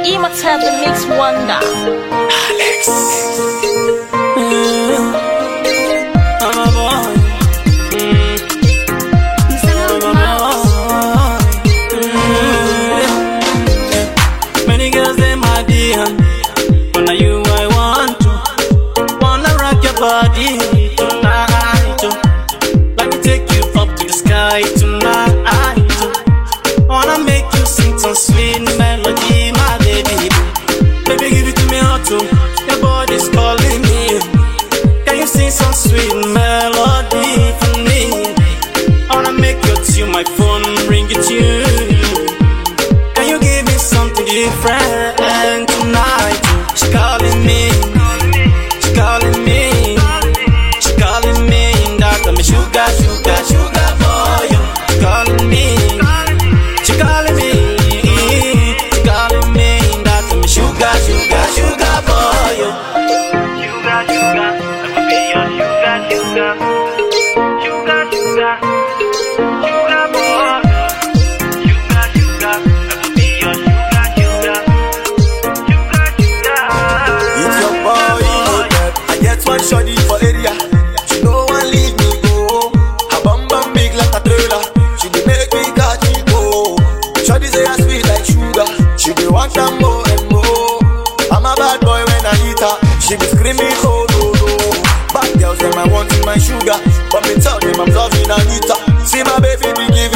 Imhotep the Mix Wonder. Alex. I'm a boy. Many girls in my DM, but now you I want to. Wanna rock your body tonight. Let me take you up to the sky tonight. Wanna make you sing some sweet melody, my baby. Baby, give it to me hot too. Your body's calling me. Can you sing some sweet melody for me? I wanna make your tune, my phone ring it to you. Can you give me something different tonight? She calling me, she calling me, she calling me. That I'm a sugar, sugar, sugar boy. She calling me, she calling me, she calling me. That I'm a sugar, sugar, sugar boy. Sugar, sugar, I will be your sugar, sugar, sugar, sugar, sugar boy. Sugar, sugar, I will be your sugar, sugar, sugar, sugar. It's your boy, I get one shorty for area. She no one leave me go. Her bum bum big like a trailer. She dey make me catch it go. Shorty say I sweet like sugar. She dey want some more and more. I'm a bad boy when I eat her. She be screaming oh no no. Bad girls them I want in my sugar, but me tell them I'm loving Anita. See my baby be giving